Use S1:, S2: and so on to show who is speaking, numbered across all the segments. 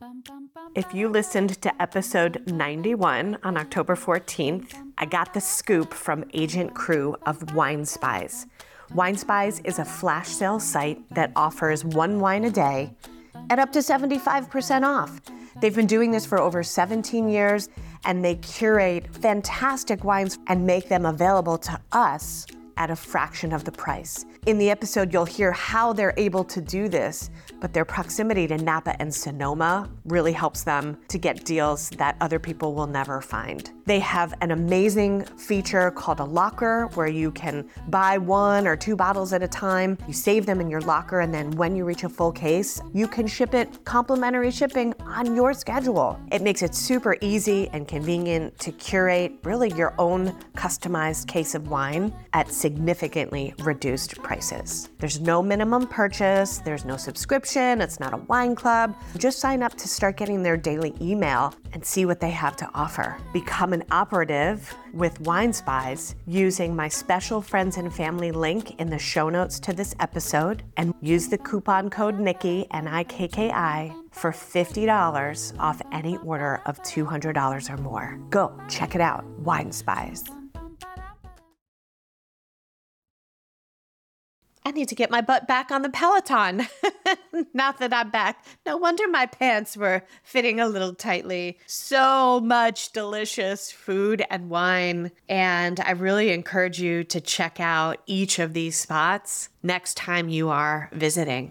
S1: If you listened to episode 91 on October 14th, I got the scoop from Agent Crew of Wine Spies. Wine Spies is a flash sale site that offers one wine a day at up to 75% off. They've been doing this for over 17 years, and they curate fantastic wines and make them available to us at a fraction of the price. In the episode, you'll hear how they're able to do this, but their proximity to Napa and Sonoma really helps them to get deals that other people will never find. They have an amazing feature called a locker where you can buy 1 or 2 bottles at a time. You save them in your locker, and then when you reach a full case, you can ship it complimentary shipping on your schedule. It makes it super easy and convenient to curate really your own customized case of wine at significantly reduced prices. There's no minimum purchase, there's no subscription, it's not a wine club. Just sign up to start getting their daily email and see what they have to offer. Become an operative with Wine Spies using my special friends and family link in the show notes to this episode, and use the coupon code Nikki, Nikki, for $50 off any order of $200 or more. Go check it out, Wine Spies. I need to get my butt back on the Peloton. Now that I'm back. No wonder my pants were fitting a little tightly. So much delicious food and wine. And I really encourage you to check out each of these spots next time you are visiting.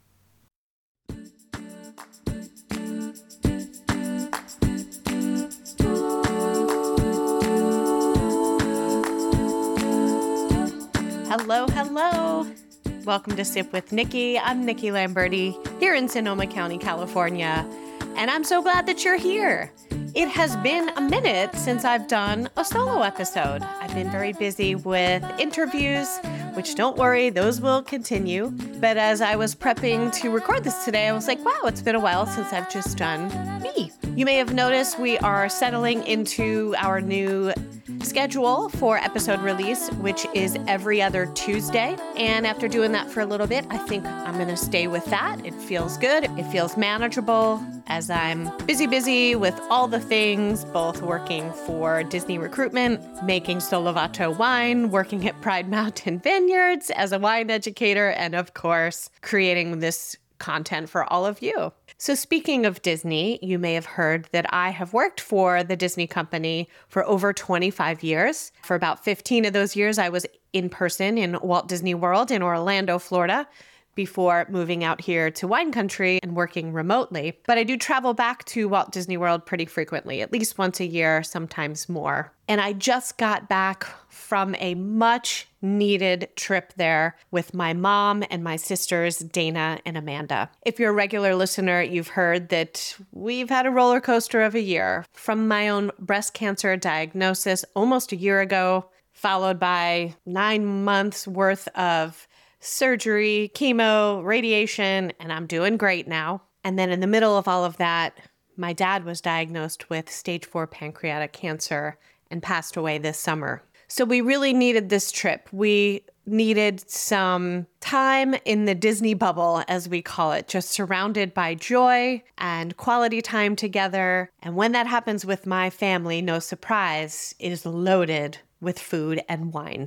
S1: Hello, hello. Welcome to Sip with Nikki. I'm Nikki Lamberti here in Sonoma County, California, and I'm so glad that you're here. It has been a minute since I've done a solo episode. I've been very busy with interviews, which don't worry, those will continue. But as I was prepping to record this today, I was like, wow, it's been a while since I've just done me. You may have noticed we are settling into our new schedule for episode release, which is every other Tuesday. And after doing that for a little bit, I think I'm going to stay with that. It feels good. It feels manageable as I'm busy with all the things, both working for Disney Recruitment, making Solovato wine, working at Pride Mountain Vineyards as a wine educator, and of course, creating this content for all of you. So speaking of Disney, you may have heard that I have worked for the Disney company for over 25 years. For about 15 of those years, I was in person in Walt Disney World in Orlando, Florida, before moving out here to wine country and working remotely. But I do travel back to Walt Disney World pretty frequently, at least once a year, sometimes more. And I just got back from a much needed trip there with my mom and my sisters, Dana and Amanda. If you're a regular listener, you've heard that we've had a roller coaster of a year, from my own breast cancer diagnosis almost a year ago, followed by 9 months worth of surgery, chemo, radiation, and I'm doing great now. And then in the middle of all of that, my dad was diagnosed with stage 4 pancreatic cancer and passed away this summer. So we really needed this trip. We needed some time in the Disney bubble, as we call it, just surrounded by joy and quality time together. And when that happens with my family, no surprise, it is loaded with food and wine.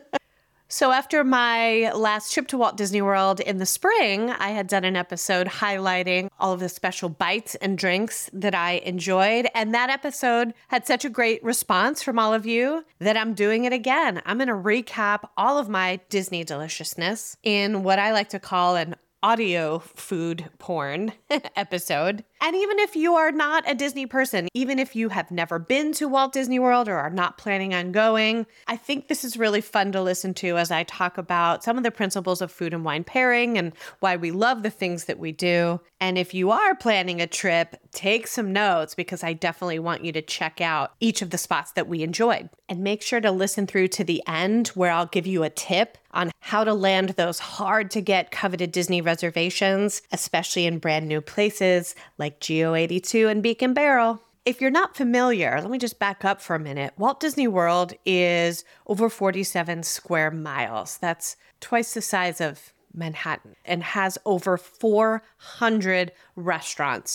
S1: So after my last trip to Walt Disney World in the spring, I had done an episode highlighting all of the special bites and drinks that I enjoyed. And that episode had such a great response from all of you that I'm doing it again. I'm going to recap all of my Disney deliciousness in what I like to call an audio food porn episode. And even if you are not a Disney person, even if you have never been to Walt Disney World or are not planning on going, I think this is really fun to listen to as I talk about some of the principles of food and wine pairing and why we love the things that we do. And if you are planning a trip, take some notes, because I definitely want you to check out each of the spots that we enjoyed. And make sure to listen through to the end, where I'll give you a tip on how to land those hard to get coveted Disney reservations, especially in brand new places like Geo82 and Beacon Barrel. If you're not familiar, let me just back up for a minute. Walt Disney World is over 47 square miles. That's twice the size of Manhattan, and has over 400 restaurants.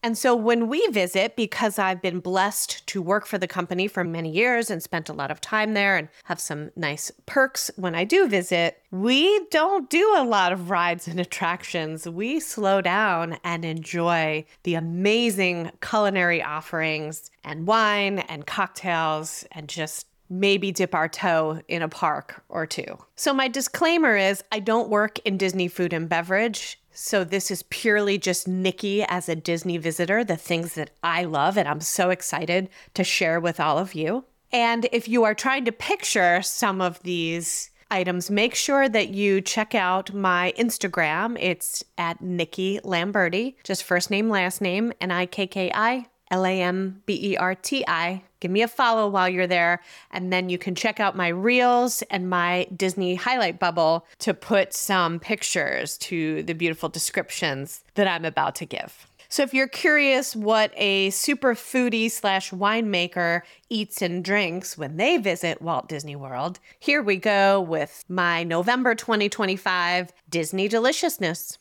S1: And so when we visit, because I've been blessed to work for the company for many years and spent a lot of time there and have some nice perks when I do visit, we don't do a lot of rides and attractions. We slow down and enjoy the amazing culinary offerings and wine and cocktails and just maybe dip our toe in a park or two. So my disclaimer is I don't work in Disney food and beverage. So this is purely just Nikki as a Disney visitor, the things that I love and I'm so excited to share with all of you. And if you are trying to picture some of these items, make sure that you check out my Instagram. It's at Nikki Lamberti, just first name, last name, Nikki Lamberti. Give me a follow while you're there, and then you can check out my reels and my Disney highlight bubble to put some pictures to the beautiful descriptions that I'm about to give. So if you're curious what a super foodie / winemaker eats and drinks when they visit Walt Disney World, here we go with my November 2025 Disney Deliciousness.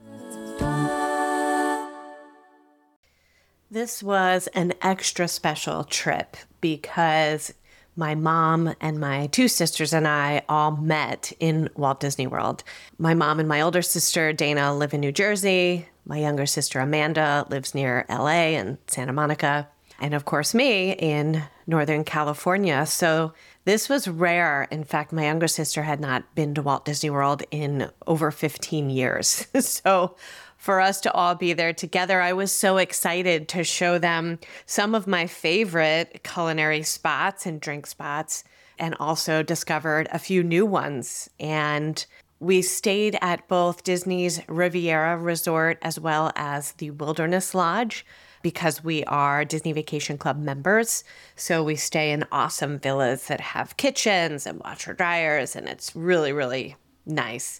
S1: This was an extra special trip because my mom and my two sisters and I all met in Walt Disney World. My mom and my older sister, Dana, live in New Jersey. My younger sister, Amanda, lives near LA and Santa Monica. And of course, me in Northern California. So this was rare. In fact, my younger sister had not been to Walt Disney World in over 15 years. So for us to all be there together, I was so excited to show them some of my favorite culinary spots and drink spots, and also discovered a few new ones. And we stayed at both Disney's Riviera Resort as well as the Wilderness Lodge because we are Disney Vacation Club members. So we stay in awesome villas that have kitchens and washer dryers, and it's really, really nice.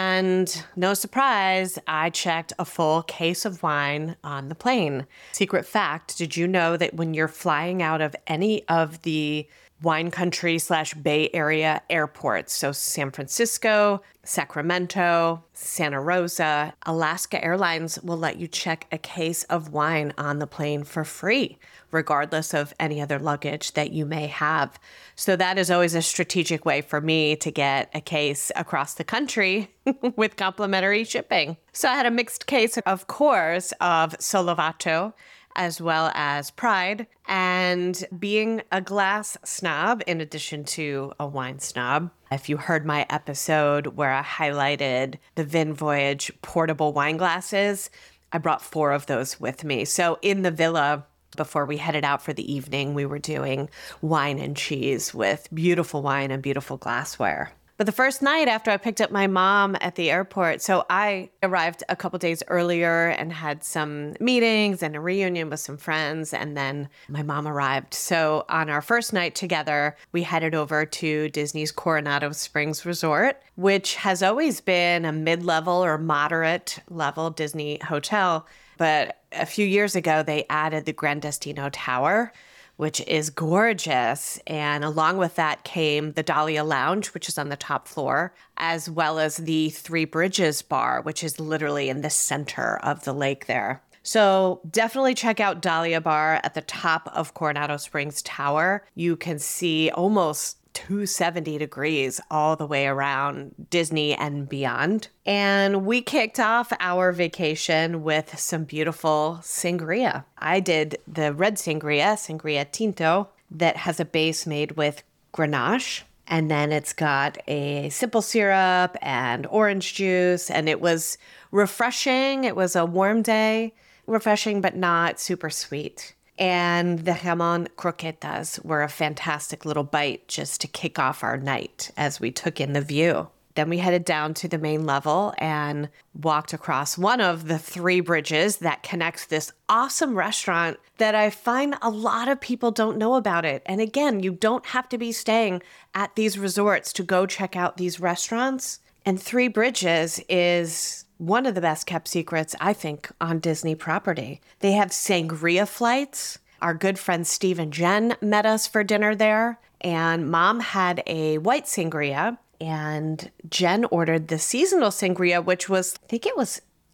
S1: And no surprise, I checked a full case of wine on the plane. Secret fact, did you know that when you're flying out of any of the wine country / Bay Area airports, so San Francisco, Sacramento, Santa Rosa, Alaska Airlines will let you check a case of wine on the plane for free, regardless of any other luggage that you may have. So that is always a strategic way for me to get a case across the country with complimentary shipping. So I had a mixed case, of course, of Solovato, as well as Pride, and being a glass snob in addition to a wine snob. If you heard my episode where I highlighted the Vin Voyage portable wine glasses, I brought 4 of those with me. So in the villa, before we headed out for the evening, we were doing wine and cheese with beautiful wine and beautiful glassware. But the first night after I picked up my mom at the airport, so I arrived a couple days earlier and had some meetings and a reunion with some friends, and then my mom arrived. So on our first night together, we headed over to Disney's Coronado Springs Resort, which has always been a mid-level or moderate level Disney hotel. But a few years ago, they added the Gran Destino Tower, which is gorgeous. And along with that came the Dahlia Lounge, which is on the top floor, as well as the Three Bridges Bar, which is literally in the center of the lake there. So definitely check out Dahlia Bar at the top of Coronado Springs Tower. You can see almost 270 degrees all the way around Disney and beyond. And we kicked off our vacation with some beautiful sangria. I did the red sangria tinto, that has a base made with Grenache. And then it's got a simple syrup and orange juice. And it was refreshing. It was a warm day, refreshing, but not super sweet. And the jamon croquetas were a fantastic little bite just to kick off our night as we took in the view. Then we headed down to the main level and walked across one of the 3 bridges that connects this awesome restaurant that I find a lot of people don't know about it. And again, you don't have to be staying at these resorts to go check out these restaurants. And 3 Bridges is one of the best kept secrets, I think, on Disney property. They have sangria flights. Our good friends Steve and Jen met us for dinner there, and Mom had a white sangria, and Jen ordered the seasonal sangria, which was, I think it was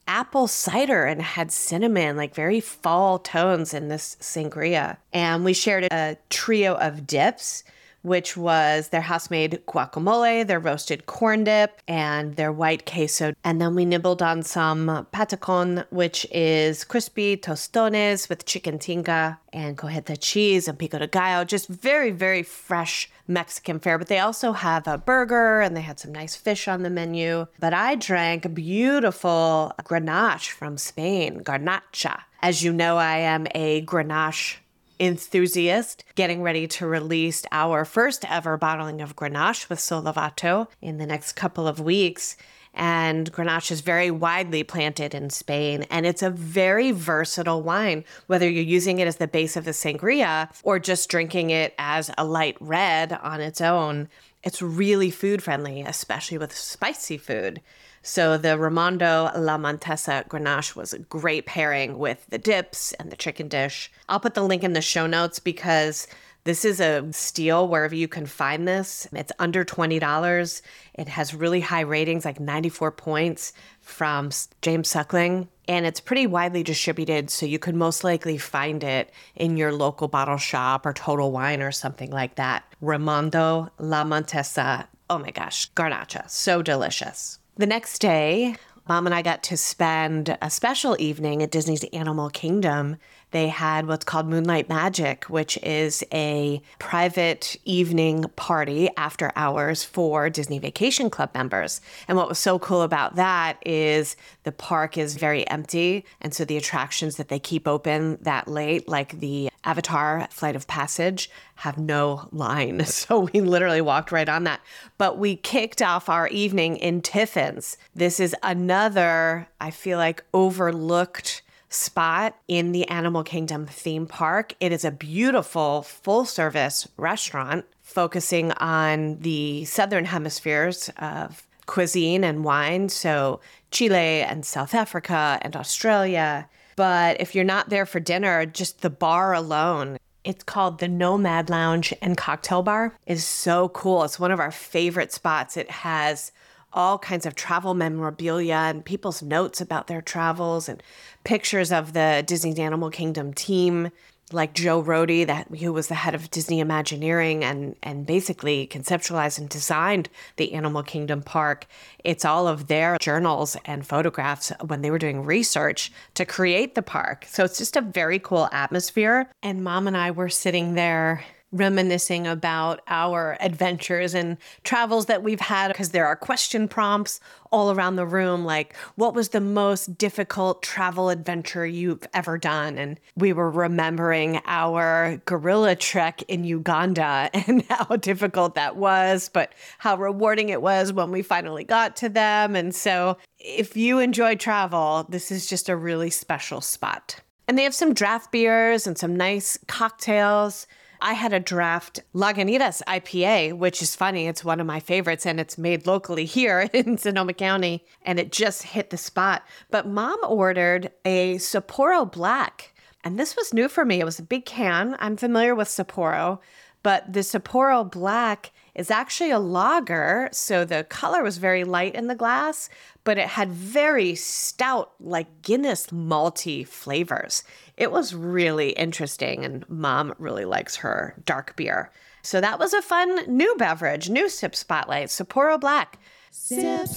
S1: apple cider and had cinnamon, like very fall tones in this sangria. And we shared a trio of dips, which was their house-made guacamole, their roasted corn dip, and their white queso. And then we nibbled on some patacon, which is crispy tostones with chicken tinga and cojeta cheese and pico de gallo. Just very, very fresh Mexican fare. But they also have a burger and they had some nice fish on the menu. But I drank a beautiful Grenache from Spain, Garnacha. As you know, I am a Grenache enthusiast, getting ready to release our first ever bottling of Grenache with Solavato in the next couple of weeks. And Grenache is very widely planted in Spain, and it's a very versatile wine, whether you're using it as the base of the sangria or just drinking it as a light red on its own. It's really food friendly, especially with spicy food. So the Ramondo La Montesa Grenache was a great pairing with the dips and the chicken dish. I'll put the link in the show notes because this is a steal wherever you can find this. It's under $20. It has really high ratings, like 94 points from James Suckling. And it's pretty widely distributed, so you could most likely find it in your local bottle shop or Total Wine or something like that. Ramondo La Montesa. Oh my gosh, Garnacha. So delicious. The next day, Mom and I got to spend a special evening at Disney's Animal Kingdom. They had what's called Moonlight Magic, which is a private evening party after hours for Disney Vacation Club members. And what was so cool about that is the park is very empty. And so the attractions that they keep open that late, like the Avatar Flight of Passage, have no line. So we literally walked right on that. But we kicked off our evening in Tiffin's. This is another, I feel like, overlooked spot in the Animal Kingdom theme park. It is a beautiful full-service restaurant focusing on the southern hemispheres of cuisine and wine, so Chile and South Africa and Australia. But if you're not there for dinner, just the bar alone, it's called the Nomad Lounge and Cocktail Bar, is so cool. It's one of our favorite spots. It has all kinds of travel memorabilia and people's notes about their travels and pictures of the Disney Animal Kingdom team, like Joe Rohde, who was the head of Disney Imagineering and basically conceptualized and designed the Animal Kingdom park. It's all of their journals and photographs when they were doing research to create the park. So it's just a very cool atmosphere. And Mom and I were sitting there reminiscing about our adventures and travels that we've had, because there are question prompts all around the room, like, what was the most difficult travel adventure you've ever done? And we were remembering our gorilla trek in Uganda and how difficult that was, but how rewarding it was when we finally got to them. And so if you enjoy travel, this is just a really special spot. And they have some draft beers and some nice cocktails. I had a draft Lagunitas IPA, which is funny. It's one of my favorites, and it's made locally here in Sonoma County, and it just hit the spot. But Mom ordered a Sapporo Black, and this was new for me. It was a big can. I'm familiar with Sapporo, but the Sapporo Black is actually a lager, so the color was very light in the glass, but it had very stout, like Guinness malty flavors. It was really interesting, and Mom really likes her dark beer. So that was a fun new beverage, new Sip Spotlight, Sapporo Black. Sip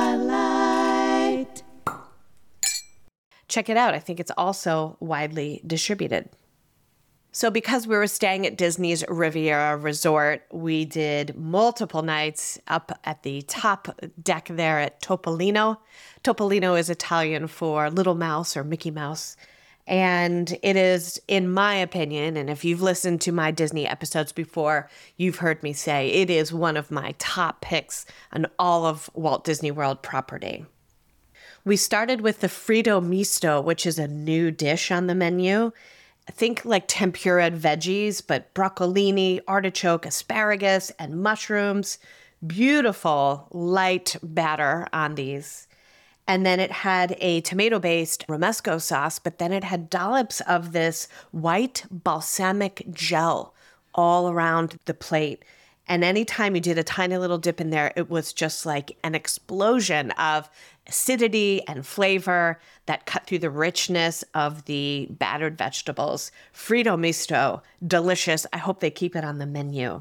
S1: Spotlight. Check it out. I think it's also widely distributed. So because we were staying at Disney's Riviera Resort, we did multiple nights up at the top deck there at Topolino. Topolino is Italian for Little Mouse or Mickey Mouse. And it is, in my opinion, and if you've listened to my Disney episodes before, you've heard me say it is one of my top picks on all of Walt Disney World property. We started with the Frito Misto, which is a new dish on the menu. Think like tempura veggies, but broccolini, artichoke, asparagus, and mushrooms. Beautiful light batter on these. And then it had a tomato-based romesco sauce, but then it had dollops of this white balsamic gel all around the plate. And anytime you did a tiny little dip in there, it was just like an explosion of acidity and flavor that cut through the richness of the battered vegetables. Fritto misto, delicious. I hope they keep it on the menu.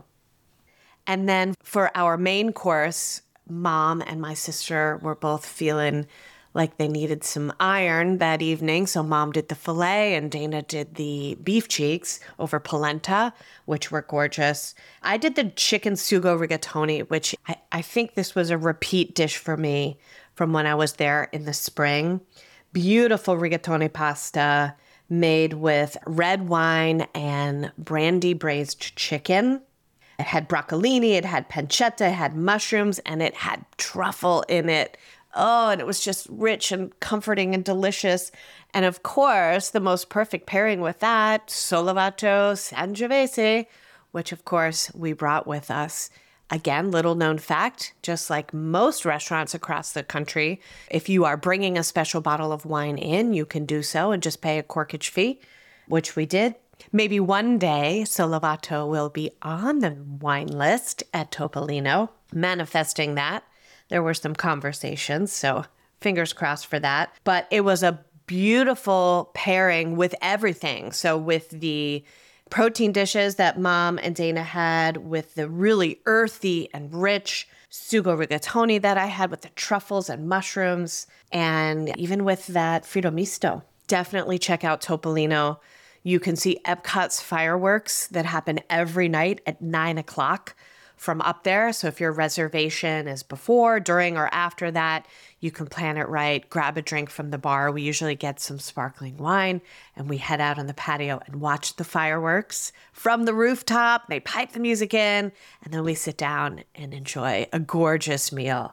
S1: And then for our main course, Mom and my sister were both feeling like they needed some iron that evening. So Mom did the filet and Dana did the beef cheeks over polenta, which were gorgeous. I did the chicken sugo rigatoni, which I think this was a repeat dish for me from when I was there in the spring. Beautiful rigatoni pasta made with red wine and brandy braised chicken. It had broccolini, it had pancetta, it had mushrooms, and it had truffle in it. Oh, and it was just rich and comforting and delicious. And of course, the most perfect pairing with that, Sollevato Sangiovese, which of course we brought with us. Again, little known fact, just like most restaurants across the country, if you are bringing a special bottle of wine in, you can do so and just pay a corkage fee, which we did. Maybe one day Sollevato will be on the wine list at Topolino, manifesting that. There were some conversations, so fingers crossed for that. But it was a beautiful pairing with everything. So with the protein dishes that Mom and Dana had, with the really earthy and rich sugo rigatoni that I had with the truffles and mushrooms, and even with that fritto misto. Definitely check out Topolino. You can see Epcot's fireworks that happen every night at 9 o'clock from up there. So if your reservation is before, during, or after that, you can plan it right, grab a drink from the bar. We usually get some sparkling wine and we head out on the patio and watch the fireworks from the rooftop. They pipe the music in and then we sit down and enjoy a gorgeous meal.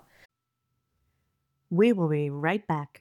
S1: We will be right back.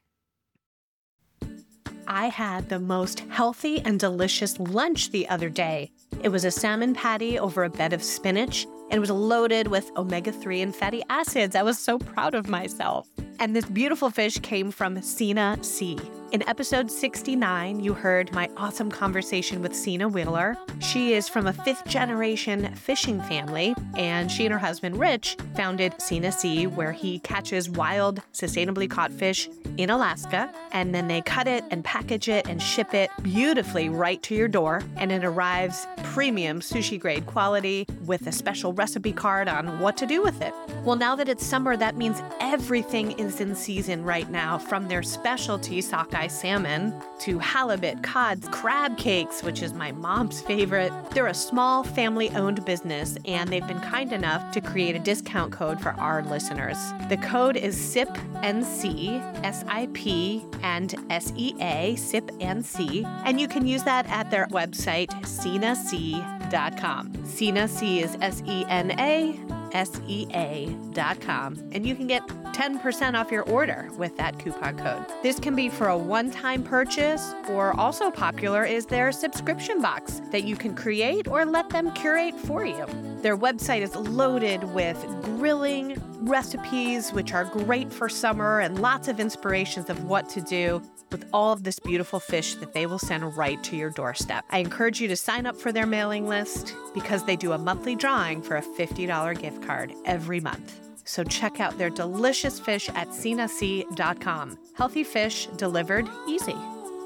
S1: I had the most healthy and delicious lunch the other day. It was a salmon patty over a bed of spinach, and it was loaded with omega-3 and fatty acids. I was so proud of myself. And this beautiful fish came from Sina Sea. In episode 69, you heard my awesome conversation with Sina Wheeler. She is from a 5th-generation fishing family, and she and her husband, Rich, founded Sina Sea, where he catches wild, sustainably caught fish in Alaska, and then they cut it and package it and ship it beautifully right to your door, and it arrives premium sushi-grade quality with a special recipe card on what to do with it. Well, now that it's summer, that means everything is in season right now, from their specialty sockeye salmon to halibut, cod, crab cakes, which is my mom's favorite. They're a small family-owned business, and they've been kind enough to create a discount code for our listeners. The code is SIPNC, S-I-P and S-E-A, SIPNC, and you can use that at their website, SinaSea.com. Sina Sea is SENASEA.com, and you can get 10% off your order with that coupon code. This can be for a one-time purchase, or also popular is their subscription box that you can create or let them curate for you. Their website is loaded with grilling recipes, which are great for summer, and lots of inspirations of what to do with all of this beautiful fish that they will send right to your doorstep. I encourage you to sign up for their mailing list because they do a monthly drawing for a $50 gift card every month. So check out their delicious fish at SinaSea.com. Healthy fish delivered easy.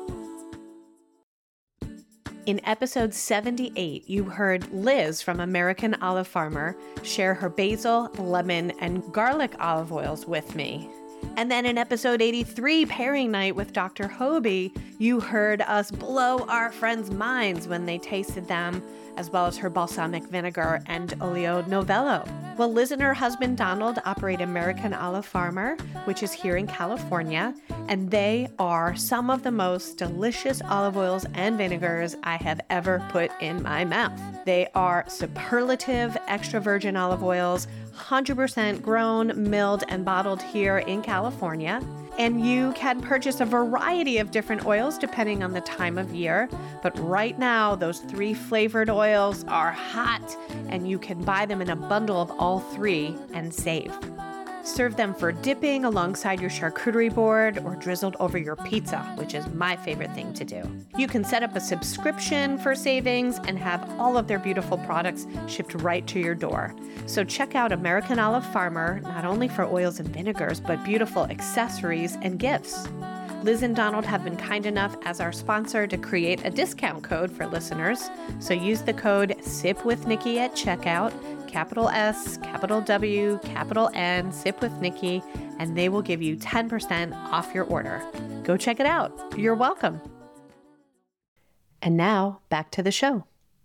S1: In episode 78, you heard Liz from American Olive Farmer share her basil, lemon, and garlic olive oils with me. And then in episode 83, Pairing Night with Dr. Hobie, you heard us blow our friends' minds when they tasted them, as well as her balsamic vinegar and olio novello. Well, Liz and her husband Donald operate American Olive Farmer, which is here in California, and they are some of the most delicious olive oils and vinegars I have ever put in my mouth. They are superlative extra virgin olive oils, 100% grown, milled, and bottled here in California. And you can purchase a variety of different oils depending on the time of year. But right now, those 3 flavored oils are hot, and you can buy them in a bundle of all 3 and save. Serve them for dipping alongside your charcuterie board or drizzled over your pizza, which is my favorite thing to do. You can set up a subscription for savings and have all of their beautiful products shipped right to your door. So check out American Olive Farmer, not only for oils and vinegars, but beautiful accessories and gifts. Liz and Donald have been kind enough as our sponsor to create a discount code for listeners. So use the code SIPWithNikki at checkout, capital S, capital W, capital N, SIPWithNikki, and they will give you 10% off your order. Go check it out. You're welcome. And now back to the show.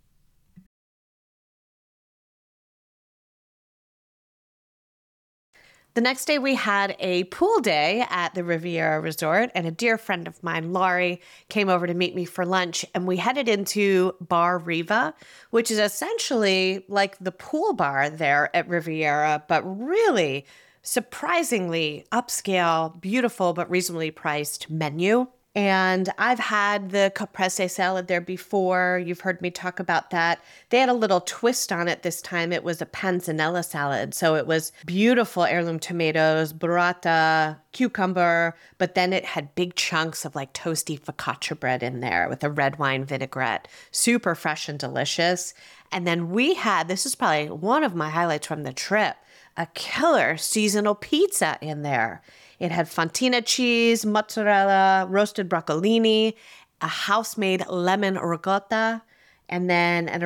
S1: The next day, we had a pool day at the Riviera Resort, and a dear friend of mine, Laurie, came over to meet me for lunch, and we headed into Bar Riva, which is essentially like the pool bar there at Riviera, but really surprisingly upscale, beautiful, but reasonably priced menu. And I've had the caprese salad there before. You've heard me talk about that. They had a little twist on it this time. It was a panzanella salad. So it was beautiful heirloom tomatoes, burrata, cucumber, but then it had big chunks of like toasty focaccia bread in there with a red wine vinaigrette. Super fresh and delicious. And then we had, this is probably one of my highlights from the trip, a killer seasonal pizza in there. It had fontina cheese, mozzarella, roasted broccolini, a house-made lemon ricotta, and then an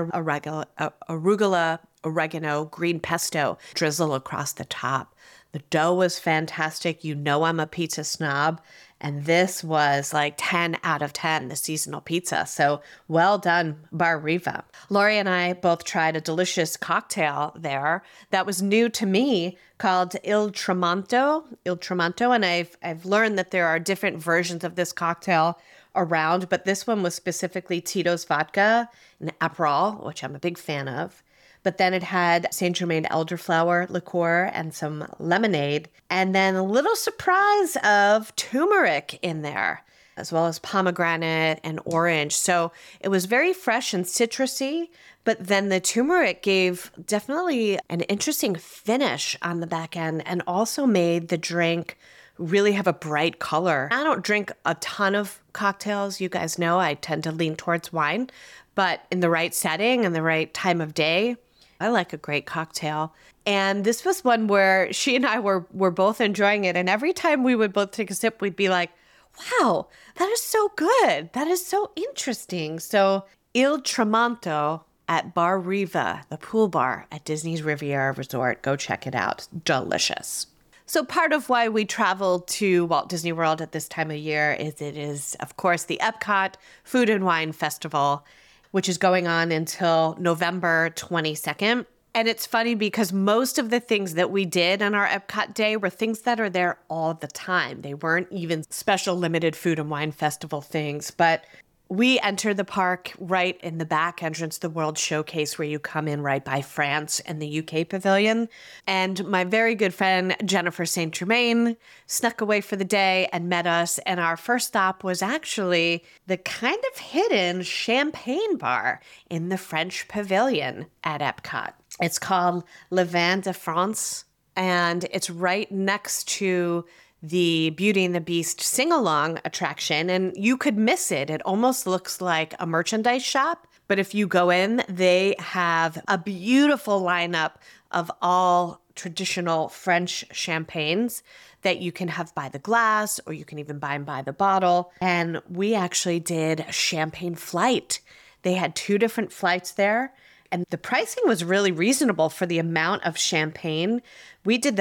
S1: arugula oregano green pesto drizzle across the top. The dough was fantastic. You know I'm a pizza snob. And this was like 10 out of 10, the seasonal pizza. So well done, Bar Riva. Laurie and I both tried a delicious cocktail there that was new to me called Il Tramonto. And I've learned that there are different versions of this cocktail around, but this one was specifically Tito's vodka and Aperol, which I'm a big fan of. But then it had Saint Germain elderflower liqueur and some lemonade, and then a little surprise of turmeric in there, as well as pomegranate and orange. So it was very fresh and citrusy, but then the turmeric gave definitely an interesting finish on the back end and also made the drink really have a bright color. I don't drink a ton of cocktails. You guys know I tend to lean towards wine, but in the right setting and the right time of day, I like a great cocktail. And this was one where she and I were both enjoying it. And every time we would both take a sip, we'd be like, wow, that is so good. That is so interesting. So Il Tramonto at Bar Riva, the pool bar at Disney's Riviera Resort. Go check it out. Delicious. So part of why we travel to Walt Disney World at this time of year is it is, of course, the Epcot Food and Wine Festival, which is going on until November 22nd. And it's funny because most of the things that we did on our Epcot day were things that are there all the time. They weren't even special limited food and wine festival things, but we entered the park right in the back entrance, the World Showcase, where you come in right by France and the UK Pavilion. And my very good friend, Jennifer St. Germain, snuck away for the day and met us. And our first stop was actually the kind of hidden champagne bar in the French Pavilion at Epcot. It's called Le Vin de France, and it's right next to the Beauty and the Beast sing-along attraction, and you could miss it. It almost looks like a merchandise shop, but if you go in, they have a beautiful lineup of all traditional French champagnes that you can have by the glass, or you can even buy them by the bottle. And we actually did a champagne flight. They had 2 different flights there, and the pricing was really reasonable for the amount of champagne. We did the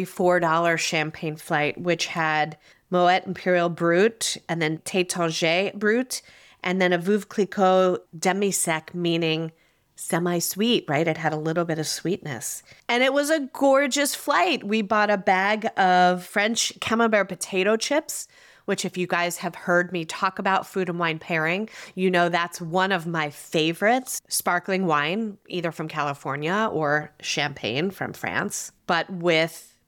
S1: $34 champagne flight, which had Moet Imperial Brut and then Taittinger Brut, and then a Veuve Clicquot demi-sec, meaning semi-sweet, right? It had a little bit of sweetness. And it was a gorgeous flight. We bought a bag of French camembert potato chips, which if you guys have heard me talk about food and wine pairing, you know that's one of my favorites. Sparkling wine, either from California or champagne from France, but with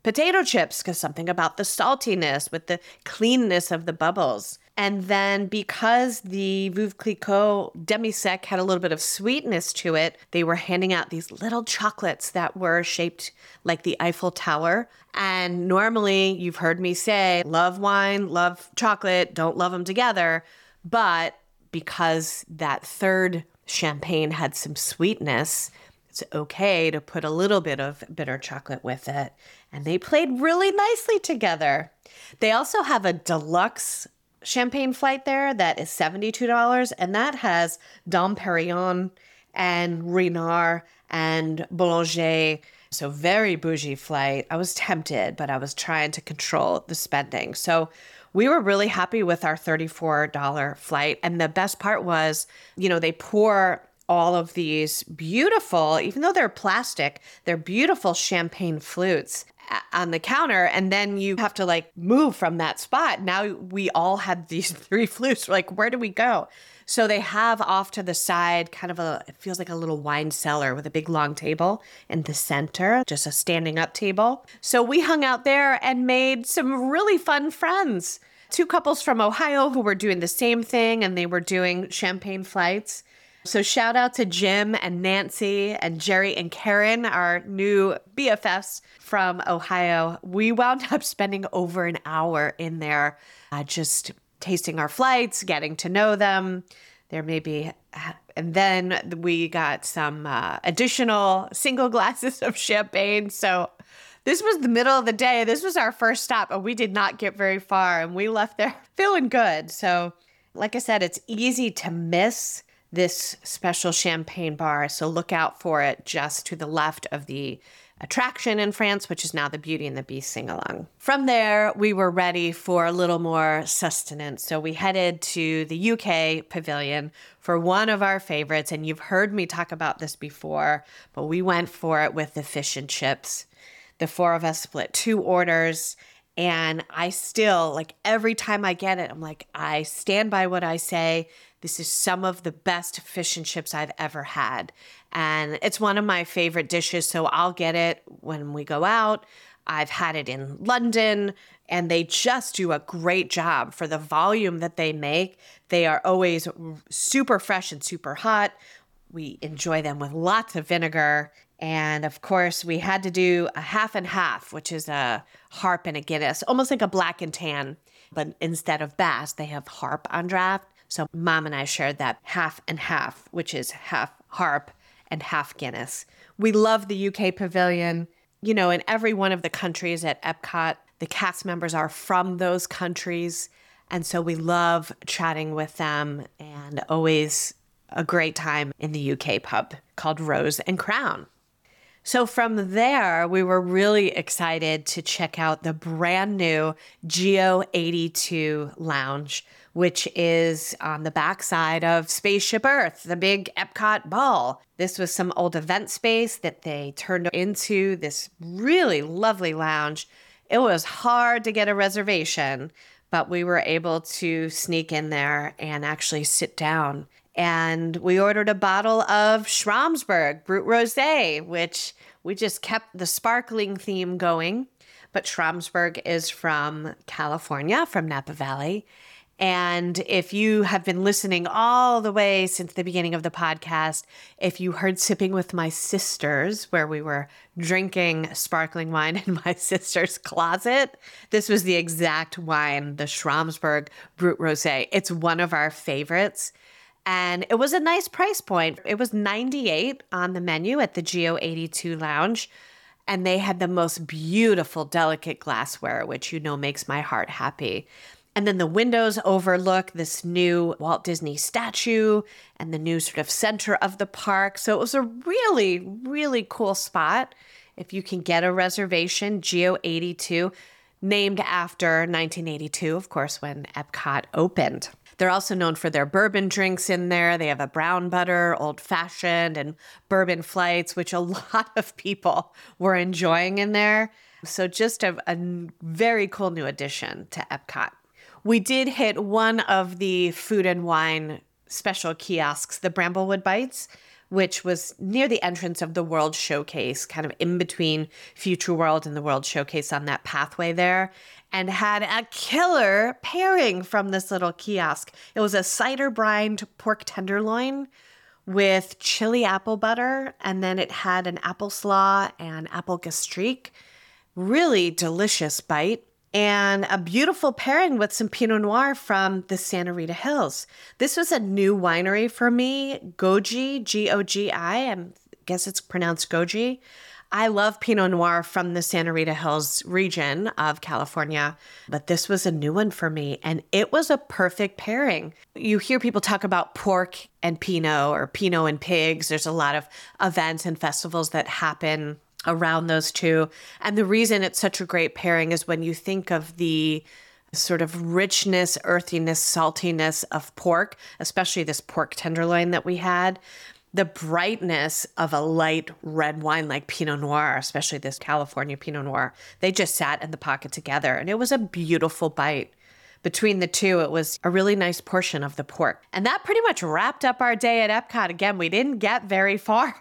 S1: potato chips, because something about the saltiness with the cleanness of the bubbles. And then because the Veuve Clicquot demi-sec had a little bit of sweetness to it, they were handing out these little chocolates that were shaped like the Eiffel Tower. And normally, you've heard me say, love wine, love chocolate, don't love them together. But because that third champagne had some sweetness, it's okay to put a little bit of bitter chocolate with it. And they played really nicely together. They also have a deluxe champagne flight there that is $72, and that has Dom Perignon and Renard and Boulanger. So very bougie flight. I was tempted, but I was trying to control the spending. So we were really happy with our $34 flight. And the best part was, they pour all of these beautiful, even though they're plastic, they're beautiful champagne flutes on the counter. And then you have to move from that spot. Now we all had these 3 flutes. We're like, where do we go? So they have off to the side it feels like a little wine cellar with a big long table in the center, just a standing up table. So we hung out there and made some really fun friends. 2 couples from Ohio who were doing the same thing, and they were doing champagne flights. So shout out to Jim and Nancy and Jerry and Karen, our new BFFs from Ohio. We wound up spending over an hour in there just tasting our flights, getting to know them. And then we got some additional single glasses of champagne. So this was the middle of the day. This was our first stop, and we did not get very far, and we left there feeling good. So like I said, it's easy to miss this special champagne bar. So look out for it just to the left of the attraction in France, which is now the Beauty and the Beast sing-along. From there, we were ready for a little more sustenance. So we headed to the UK pavilion for one of our favorites. And you've heard me talk about this before, but we went for it with the fish and chips. The 4 of us split 2 orders. And I still, every time I get it, I'm like, I stand by what I say. This is some of the best fish and chips I've ever had. And it's one of my favorite dishes, so I'll get it when we go out. I've had it in London, and they just do a great job for the volume that they make. They are always super fresh and super hot. We enjoy them with lots of vinegar. And of course, we had to do a half and half, which is a Harp and a Guinness, almost like a black and tan. But instead of Bass, they have Harp on draft. So Mom and I shared that half and half, which is half Harp and half Guinness. We love the UK pavilion. In every one of the countries at Epcot, the cast members are from those countries. And so we love chatting with them, and always a great time in the UK pub called Rose and Crown. So from there, we were really excited to check out the brand new Geo 82 Lounge, which is on the backside of Spaceship Earth, the big Epcot ball. This was some old event space that they turned into this really lovely lounge. It was hard to get a reservation, but we were able to sneak in there and actually sit down. And we ordered a bottle of Schramsberg Brut Rosé, which we just kept the sparkling theme going. But Schramsberg is from California, from Napa Valley. And if you have been listening all the way since the beginning of the podcast, if you heard Sipping with My Sisters, where we were drinking sparkling wine in my sister's closet, this was the exact wine, the Schramsberg Brut Rosé. It's one of our favorites. And it was a nice price point. It was $98 on the menu at the Geo 82 Lounge. And they had the most beautiful, delicate glassware, which makes my heart happy. And then the windows overlook this new Walt Disney statue and the new sort of center of the park. So it was a really, really cool spot. If you can get a reservation, Geo 82, named after 1982, of course, when Epcot opened. They're also known for their bourbon drinks in there. They have a brown butter, old fashioned, and bourbon flights, which a lot of people were enjoying in there. So just a very cool new addition to Epcot. We did hit one of the food and wine special kiosks, the Bramblewood Bites, which was near the entrance of the World Showcase, kind of in between Future World and the World Showcase on that pathway there, and had a killer pairing from this little kiosk. It was a cider brined pork tenderloin with chili apple butter, and then it had an apple slaw and apple gastrique. Really delicious bite. And a beautiful pairing with some Pinot Noir from the Santa Rita Hills. This was a new winery for me, Goji, G-O-G-I. I guess it's pronounced Goji. I love Pinot Noir from the Santa Rita Hills region of California, but this was a new one for me, and it was a perfect pairing. You hear people talk about pork and Pinot or Pinot and pigs. There's a lot of events and festivals that happen around those two. And the reason it's such a great pairing is when you think of the sort of richness, earthiness, saltiness of pork, especially this pork tenderloin that we had, the brightness of a light red wine like Pinot Noir, especially this California Pinot Noir, they just sat in the pocket together. And it was a beautiful bite. Between the two, it was a really nice portion of the pork. And that pretty much wrapped up our day at Epcot. Again, we didn't get very far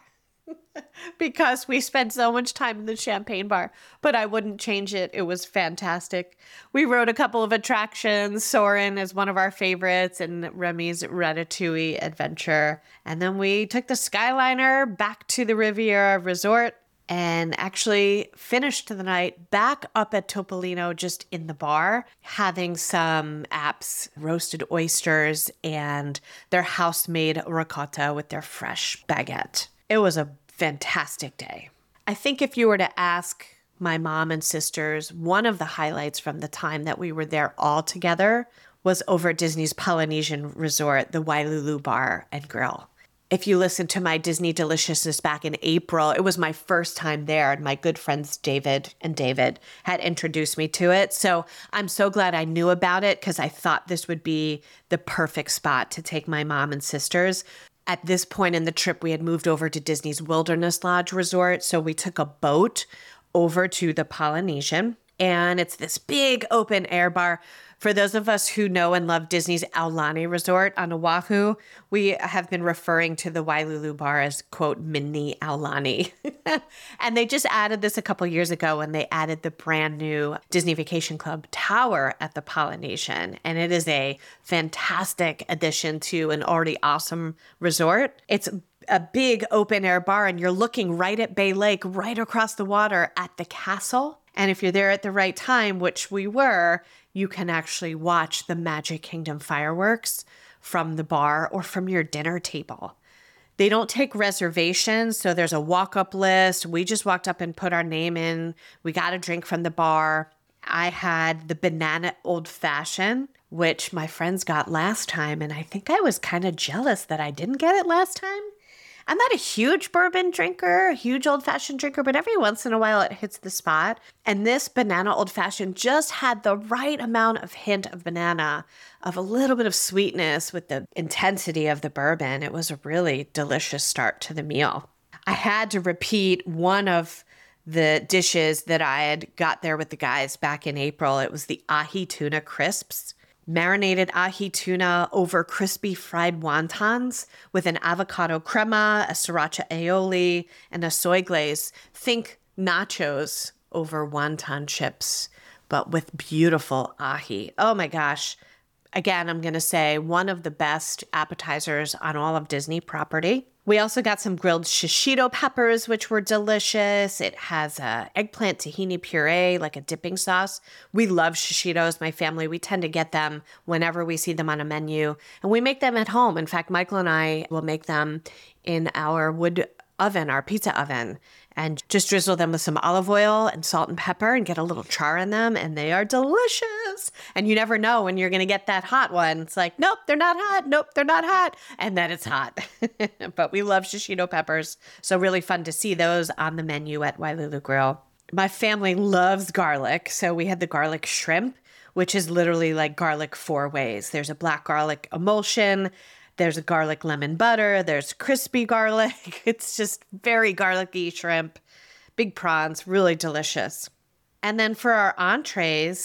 S1: because we spent so much time in the champagne bar, but I wouldn't change it. It was fantastic. We rode a couple of attractions. Soarin' is one of our favorites, and Remy's Ratatouille adventure. And then we took the Skyliner back to the Riviera Resort and actually finished the night back up at Topolino, just in the bar, having some apps, roasted oysters, and their house-made ricotta with their fresh baguette. It was a fantastic day. I think if you were to ask my mom and sisters, one of the highlights from the time that we were there all together was over at Disney's Polynesian Resort, the Wailulu Bar and Grill. If you listen to my Disney Deliciousness back in April, it was my first time there, and my good friends David had introduced me to it. So I'm so glad I knew about it, because I thought this would be the perfect spot to take my mom and sisters. At this point in the trip, we had moved over to Disney's Wilderness Lodge Resort, so we took a boat over to the Polynesian, and it's this big open air bar. For those of us who know and love Disney's Aulani Resort on Oahu, we have been referring to the Wailulu Bar as, quote, mini Aulani. And they just added this a couple years ago when they added the brand new Disney Vacation Club Tower at the Polynesian. And it is a fantastic addition to an already awesome resort. It's a big open air bar, and you're looking right at Bay Lake, right across the water at the castle. And if you're there at the right time, which we were, you can actually watch the Magic Kingdom fireworks from the bar or from your dinner table. They don't take reservations, so there's a walk-up list. We just walked up and put our name in. We got a drink from the bar. I had the banana old fashioned, which my friends got last time, and I think I was kind of jealous that I didn't get it last time. I'm not a huge bourbon drinker, a huge old-fashioned drinker, but every once in a while it hits the spot. And this banana old-fashioned just had the right amount of hint of banana, of a little bit of sweetness with the intensity of the bourbon. It was a really delicious start to the meal. I had to repeat one of the dishes that I had got there with the guys back in April. It was the ahi tuna crisps. Marinated ahi tuna over crispy fried wontons with an avocado crema, a sriracha aioli, and a soy glaze. Think nachos over wonton chips, but with beautiful ahi. Oh my gosh. Again, I'm going to say one of the best appetizers on all of Disney property. We also got some grilled shishito peppers, which were delicious. It has a eggplant tahini puree, like a dipping sauce. We love shishitos, my family. We tend to get them whenever we see them on a menu, and we make them at home. In fact, Michael and I will make them in our wood oven, our pizza oven, and just drizzle them with some olive oil and salt and pepper and get a little char in them, and they are delicious. And you never know when you're going to get that hot one. It's like, nope, they're not hot. Nope, they're not hot. And then it's hot. But we love shishito peppers, so really fun to see those on the menu at Wailulu Grill. My family loves garlic, so we had the garlic shrimp, which is literally like garlic 4 ways. There's a black garlic emulsion, there's a garlic lemon butter, there's crispy garlic. It's just very garlicky shrimp, big prawns, really delicious. And then for our entrees,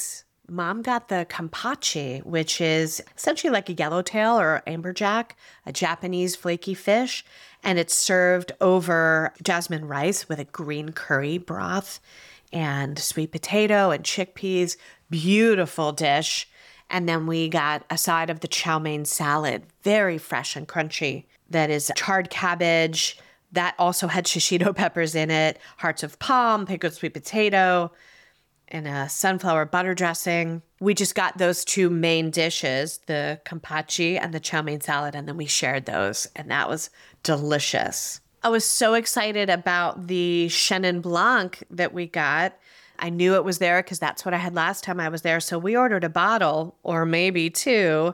S1: Mom got the kampachi, which is essentially like a yellowtail or amberjack, a Japanese flaky fish, and it's served over jasmine rice with a green curry broth and sweet potato and chickpeas. Beautiful dish. And then we got a side of the chow mein salad, very fresh and crunchy. That is charred cabbage. That also had shishito peppers in it, hearts of palm, pickled sweet potato, and a sunflower butter dressing. We just got those two main dishes, the kampachi and the chow mein salad, and then we shared those, and that was delicious. I was so excited about the Chenin Blanc that we got. I knew it was there because that's what I had last time I was there. So we ordered a bottle, or maybe two,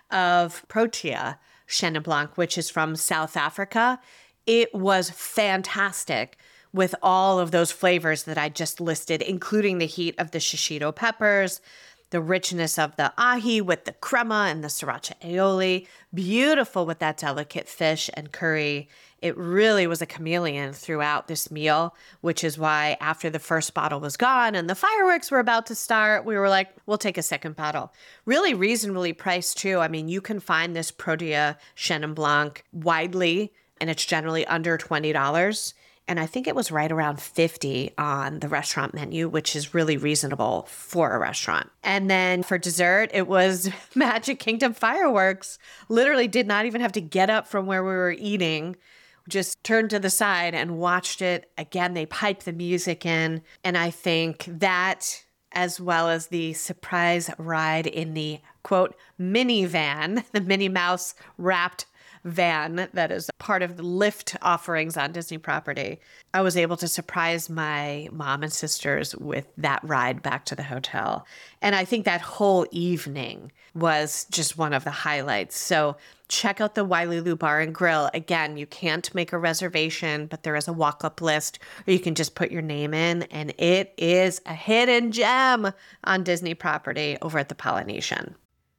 S1: of Protea Chenin Blanc, which is from South Africa. It was fantastic with all of those flavors that I just listed, including the heat of the shishito peppers, the richness of the ahi with the crema and the sriracha aioli. Beautiful with that delicate fish and curry. It really was a chameleon throughout this meal, which is why after the first bottle was gone and the fireworks were about to start, we were like, we'll take a second bottle. Really reasonably priced too. I mean, you can find this Protea Chenin Blanc widely, and it's generally under $20. And I think it was right around $50 on the restaurant menu, which is really reasonable for a restaurant. And then for dessert, it was Magic Kingdom fireworks. Literally did not even have to get up from where we were eating. Just turned to the side and watched it. Again, they piped the music in. And I think that, as well as the surprise ride in the, quote, minivan, the Minnie Mouse wrapped van that is part of the Lyft offerings on Disney property, I was able to surprise my mom and sisters with that ride back to the hotel. And I think that whole evening was just one of the highlights. So check out the Wailulu Bar and Grill. Again, you can't make a reservation, but there is a walk-up list, or you can just put your name in, and it is a hidden gem on Disney property over at the Polynesian.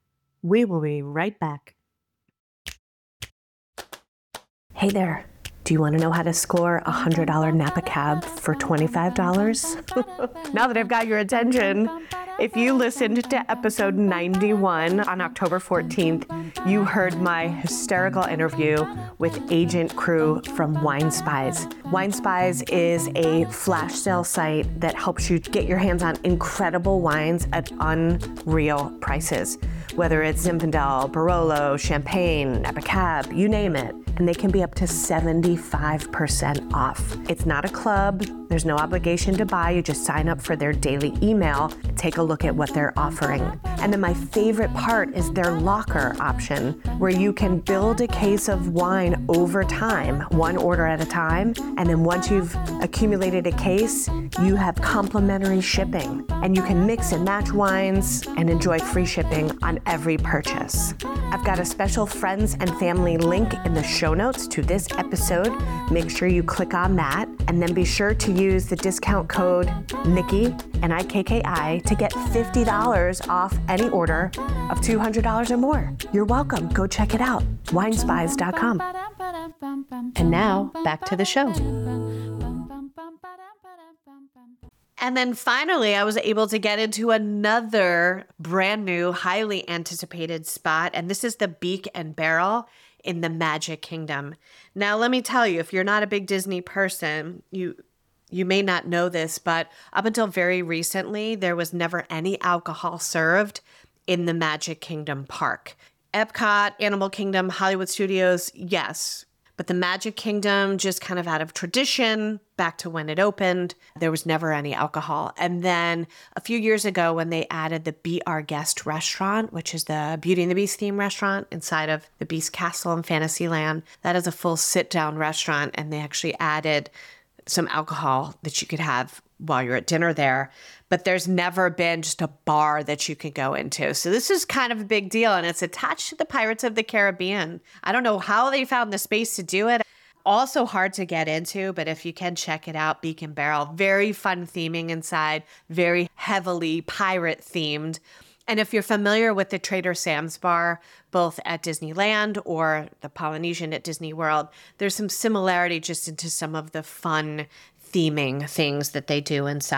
S1: We will be right back. Hey there, do you want to know how to score a $100 Napa cab for $25? Now that I've got your attention, if you listened to episode 91 on October 14th, you heard my hysterical interview with Agent Crew from Wine Spies. Wine Spies is a flash sale site that helps you get your hands on incredible wines at unreal prices. Whether it's Zinfandel, Barolo, Champagne, Napa Cab, you name it. And they can be up to 75% off. It's not a club. There's no obligation to buy. You just sign up for their daily email, take a look at what they're offering. And then my favorite part is their locker option, where you can build a case of wine over time, one order at a time. And then once you've accumulated a case, you have complimentary shipping. And you can mix and match wines and enjoy free shipping on every purchase. I've got a special friends and family link in the show notes to this episode. Make sure you click on that, and then be sure to use the discount code Nikki, Nikki, to get $50 off any order of $200 or more. You're welcome. Go check it out. Winespies.com. And now back to the show. And then finally, I was able to get into another brand new, highly anticipated spot. And this is the Beak and Barrel in the Magic Kingdom. Now, let me tell you, if you're not a big Disney person, you may not know this, but up until very recently, there was never any alcohol served in the Magic Kingdom park. Epcot, Animal Kingdom, Hollywood Studios, yes. But the Magic Kingdom, just kind of out of tradition, back to when it opened, there was never any alcohol. And then a few years ago, when they added the Be Our Guest restaurant, which is the Beauty and the Beast theme restaurant inside of the Beast Castle in Fantasyland, that is a full sit-down restaurant, and they actually added some alcohol that you could have while you're at dinner there. But there's never been just a bar that you could go into. So this is kind of a big deal, and it's attached to the Pirates of the Caribbean. I don't know how they found the space to do it. Also hard to get into, but if you can check it out, Beak and Barrel. Very fun theming inside, very heavily pirate themed. And if you're familiar with the Trader Sam's bar, both at Disneyland or the Polynesian at Disney World, there's some similarity just into some of the fun theming things that they do inside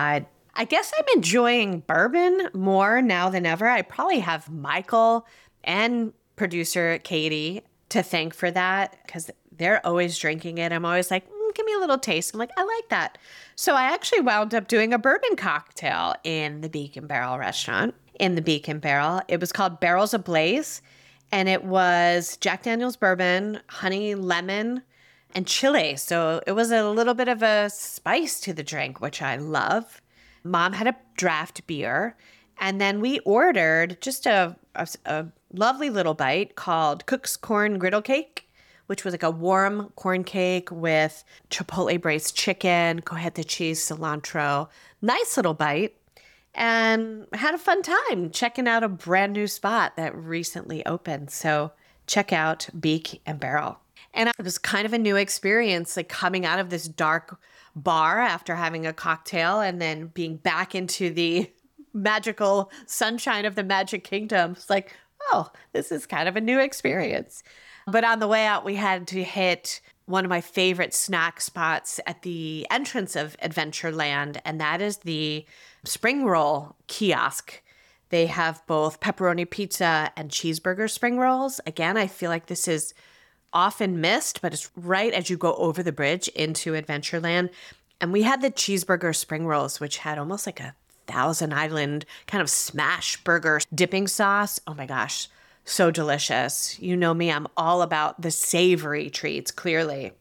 S1: I guess I'm enjoying bourbon more now than ever. I probably have Michael and producer Katie to thank for that because they're always drinking it. I'm always like, give me a little taste. I'm like, I like that. So I actually wound up doing a bourbon cocktail in the Beak and Barrel restaurant in the Beak and Barrel. It was called Barrels Ablaze, and it was Jack Daniel's bourbon, honey, lemon, and chili. So it was a little bit of a spice to the drink, which I love. Mom had a draft beer, and then we ordered just a lovely little bite called Cook's Corn Griddle Cake, which was like a warm corn cake with chipotle braised chicken, cojeta cheese, cilantro. Nice little bite. And had a fun time checking out a brand new spot that recently opened. So check out Beak and Barrel. And it was kind of a new experience, like coming out of this dark bar after having a cocktail and then being back into the magical sunshine of the Magic Kingdom. It's like, oh, this is kind of a new experience. But on the way out, we had to hit one of my favorite snack spots at the entrance of Adventureland, and that is the spring roll kiosk. They have both pepperoni pizza and cheeseburger spring rolls. Again, I feel like this is often missed, but it's right as you go over the bridge into Adventureland. And we had the cheeseburger spring rolls, which had almost like a Thousand Island kind of smash burger dipping sauce. Oh my gosh, so delicious. You know me, I'm all about the savory treats, clearly.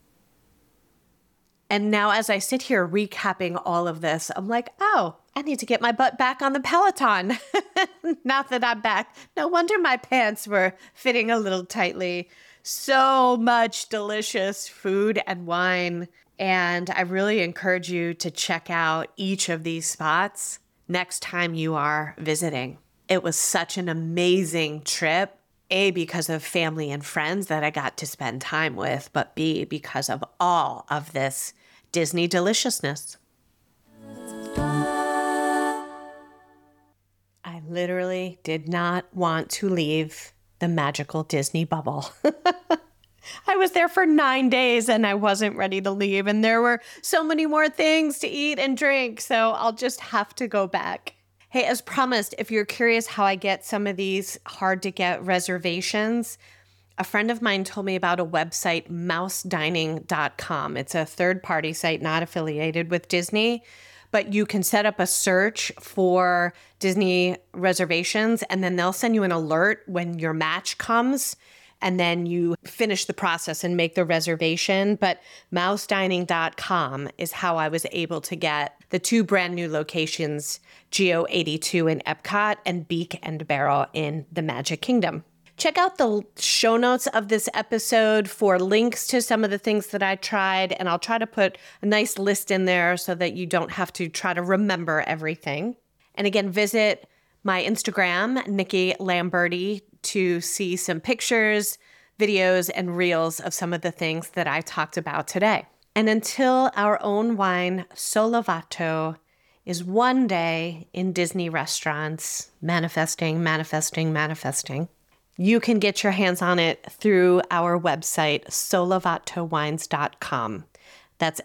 S1: And now as I sit here recapping all of this, I'm like, oh, I need to get my butt back on the Peloton. Not that I'm back. No wonder my pants were fitting a little tightly. So much delicious food and wine. And I really encourage you to check out each of these spots next time you are visiting. It was such an amazing trip. A, because of family and friends that I got to spend time with, but B, because of all of this Disney deliciousness. I literally did not want to leave the magical Disney bubble. I was there for 9 days and I wasn't ready to leave. And there were so many more things to eat and drink. So I'll just have to go back. Hey, as promised, if you're curious how I get some of these hard to get reservations, a friend of mine told me about a website, mousedining.com. It's a third-party site not affiliated with Disney, but you can set up a search for Disney reservations, and then they'll send you an alert when your match comes, and then you finish the process and make the reservation. But mousedining.com is how I was able to get the 2 brand new locations, Geo 82 in Epcot and Beak and Barrel in the Magic Kingdom. Check out the show notes of this episode for links to some of the things that I tried, and I'll try to put a nice list in there so that you don't have to try to remember everything. And again, visit my Instagram, Nikki Lamberti, to see some pictures, videos, and reels of some of the things that I talked about today. And until our own wine, Solavato, is one day in Disney restaurants, manifesting, you can get your hands on it through our website, SolavaToWines.com. That's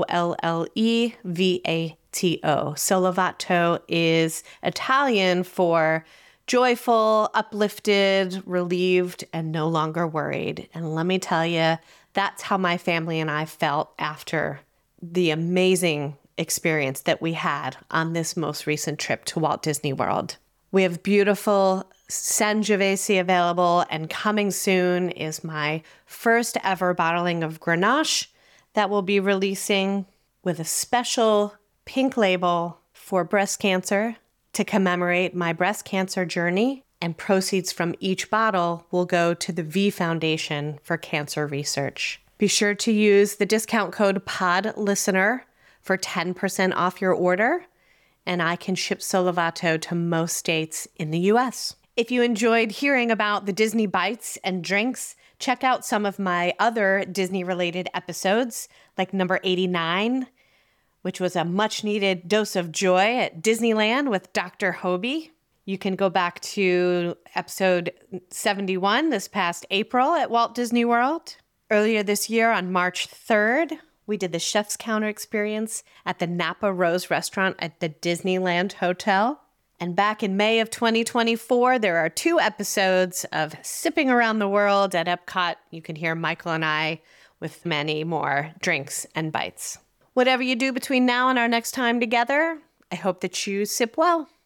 S1: Sollevato. Solavato is Italian for joyful, uplifted, relieved, and no longer worried. And let me tell you, that's how my family and I felt after the amazing experience that we had on this most recent trip to Walt Disney World. We have beautiful Sangiovese available, and coming soon is my first ever bottling of Grenache that will be releasing with a special pink label for breast cancer to commemorate my breast cancer journey, and proceeds from each bottle will go to the V Foundation for Cancer Research. Be sure to use the discount code PODLISTENER for 10% off your order, and I can ship Solavato to most states in the U.S. If you enjoyed hearing about the Disney bites and drinks, check out some of my other Disney-related episodes, like number 89, which was a much-needed dose of joy at Disneyland with Dr. Hobie. You can go back to episode 71 this past April at Walt Disney World. Earlier this year on March 3rd, We did the Chef's Counter experience at the Napa Rose restaurant at the Disneyland Hotel. And back in May of 2024, there are 2 episodes of Sipping Around the World at Epcot. You can hear Michael and I with many more drinks and bites. Whatever you do between now and our next time together, I hope that you sip well.